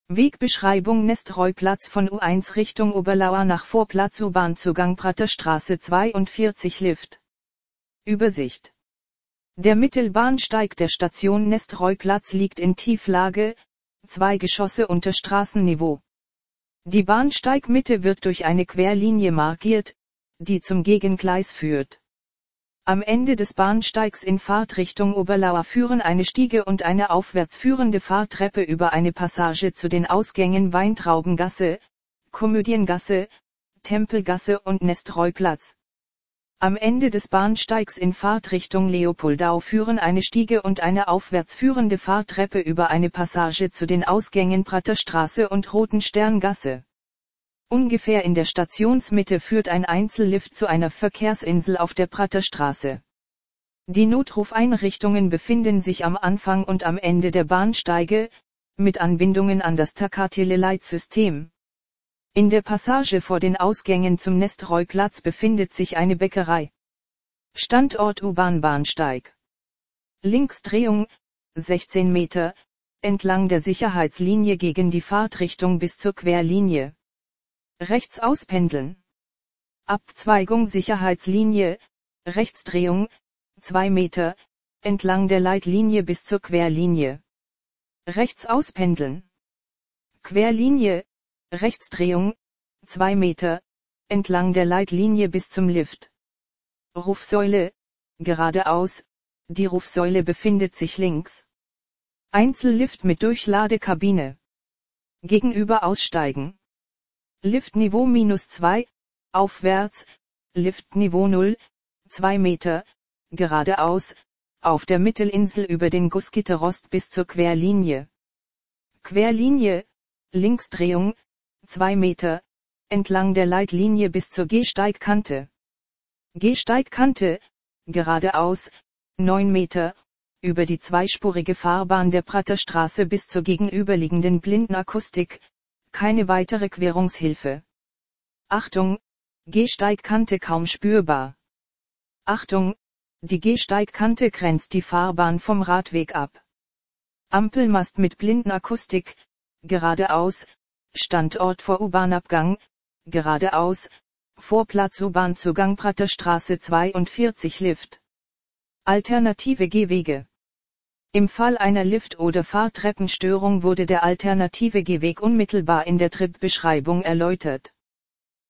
Wegbeschreibung Nestroy-Platz von U1 Richtung Oberlauer nach Vorplatz U-Bahn-Zugang Praterstraße 42 Lift. Übersicht. Der Mittelbahnsteig der Station Nestroy-Platz liegt in Tieflage, 2 Geschosse unter Straßenniveau. Die Bahnsteigmitte wird durch eine Querlinie markiert, die zum Gegengleis führt. Am Ende des Bahnsteigs in Fahrtrichtung Oberlauer führen eine Stiege und eine aufwärts führende Fahrtreppe über eine Passage zu den Ausgängen Weintraubengasse, Komödiengasse, Tempelgasse und Nestroy-Platz. Am Ende des Bahnsteigs in Fahrtrichtung Leopoldau führen eine Stiege und eine aufwärts führende Fahrtreppe über eine Passage zu den Ausgängen Praterstraße und Rotensterngasse. Ungefähr in der Stationsmitte führt ein Einzellift zu einer Verkehrsinsel auf der Praterstraße. Die Notrufeinrichtungen befinden sich am Anfang und am Ende der Bahnsteige, mit Anbindungen an das Takatele-Leitsystem. In der Passage vor den Ausgängen zum Nestroy-Platz befindet sich eine Bäckerei. Standort U-Bahn-Bahnsteig. Linksdrehung, 16 Meter, entlang der Sicherheitslinie gegen die Fahrtrichtung bis zur Querlinie. Rechts auspendeln. Abzweigung Sicherheitslinie, Rechtsdrehung, 2 Meter, entlang der Leitlinie bis zur Querlinie. Rechts auspendeln. Querlinie, Rechtsdrehung, 2 Meter, entlang der Leitlinie bis zum Lift. Rufsäule, geradeaus, die Rufsäule befindet sich links. Einzellift mit Durchladekabine. Gegenüber aussteigen. Liftniveau -2, aufwärts, Liftniveau 0, 2 Meter, geradeaus, auf der Mittelinsel über den Gussgitterrost bis zur Querlinie. Querlinie, Linksdrehung, 2 Meter, entlang der Leitlinie bis zur Gehsteigkante. Gehsteigkante, geradeaus, 9 Meter, über die zweispurige Fahrbahn der Praterstraße bis zur gegenüberliegenden Blindenakustik, keine weitere Querungshilfe. Achtung, Gehsteigkante kaum spürbar. Achtung, die Gehsteigkante grenzt die Fahrbahn vom Radweg ab. Ampelmast mit Blindenakustik, geradeaus, Standort vor U-Bahn-Abgang, geradeaus, Vorplatz U-Bahn-Zugang Praterstraße 42 Lift. Alternative Gehwege. Im Fall einer Lift- oder Fahrtreppenstörung wurde der alternative Gehweg unmittelbar in der Trip-Beschreibung erläutert.